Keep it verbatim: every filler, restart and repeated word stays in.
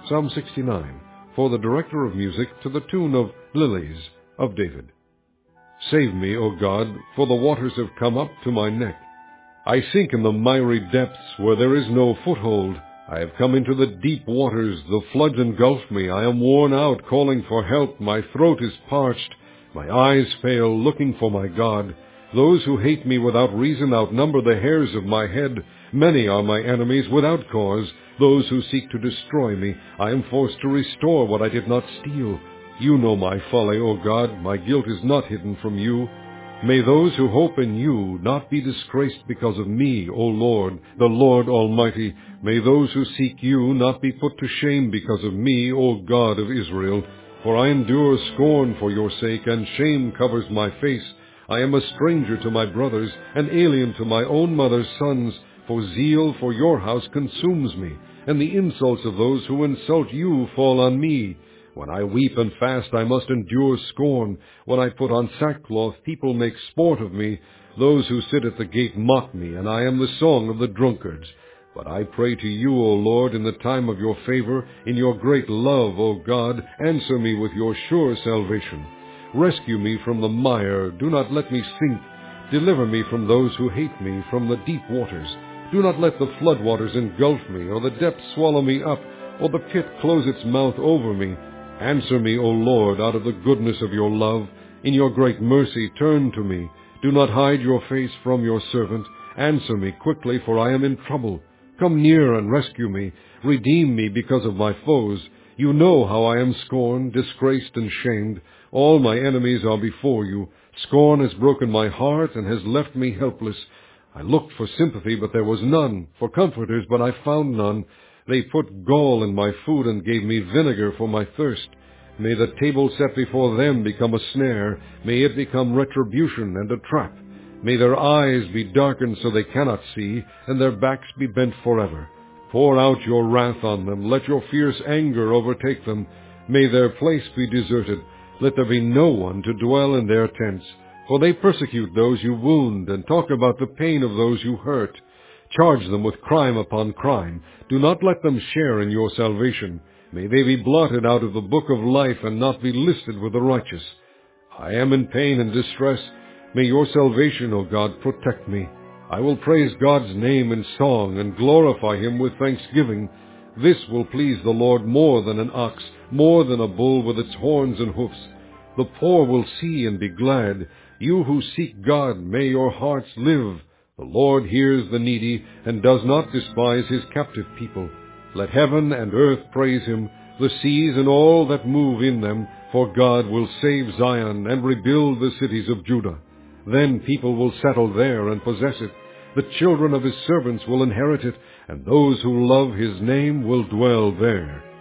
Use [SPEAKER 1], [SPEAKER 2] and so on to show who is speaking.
[SPEAKER 1] Psalm sixty-nine, for the director of music, to the tune of Lilies of David. Save me, O God, for the waters have come up to my neck. I sink in the miry depths where there is no foothold. I have come into the deep waters, the floods engulf me. I am worn out, calling for help. My throat is parched. My eyes fail, looking for my God. Those who hate me without reason outnumber the hairs of my head. Many are my enemies without cause. Those who seek to destroy me, I am forced to restore what I did not steal. You know my folly, O God. My guilt is not hidden from you. May those who hope in you not be disgraced because of me, O Lord, the Lord Almighty. May those who seek you not be put to shame because of me, O God of Israel. For I endure scorn for your sake, and shame covers my face. I am a stranger to my brothers, an alien to my own mother's sons. For zeal for your house consumes me, and the insults of those who insult you fall on me. When I weep and fast, I must endure scorn. When I put on sackcloth, people make sport of me. Those who sit at the gate mock me, and I am the song of the drunkards. But I pray to you, O Lord, in the time of your favor, in your great love, O God, answer me with your sure salvation. Rescue me from the mire. Do not let me sink. Deliver me from those who hate me, from the deep waters. Do not let the floodwaters engulf me, or the depths swallow me up, or the pit close its mouth over me. Answer me, O Lord, out of the goodness of your love. In your great mercy, turn to me. Do not hide your face from your servant. Answer me quickly, for I am in trouble. Come near and rescue me. Redeem me because of my foes. You know how I am scorned, disgraced, and shamed. All my enemies are before you. Scorn has broken my heart and has left me helpless. I looked for sympathy, but there was none, for comforters, but I found none. They put gall in my food and gave me vinegar for my thirst. May the table set before them become a snare. May it become retribution and a trap. May their eyes be darkened so they cannot see, and their backs be bent forever. Pour out your wrath on them. Let your fierce anger overtake them. May their place be deserted. Let there be no one to dwell in their tents. For they persecute those you wound, and talk about the pain of those you hurt. Charge them with crime upon crime. Do not let them share in your salvation. May they be blotted out of the book of life and not be listed with the righteous. I am in pain and distress. May your salvation, O God, protect me. I will praise God's name in song and glorify him with thanksgiving. This will please the Lord more than an ox, more than a bull with its horns and hoofs. The poor will see and be glad. You who seek God, may your hearts live. The Lord hears the needy and does not despise his captive people. Let heaven and earth praise him, the seas and all that move in them, for God will save Zion and rebuild the cities of Judah. Then people will settle there and possess it. The children of his servants will inherit it, and those who love his name will dwell there.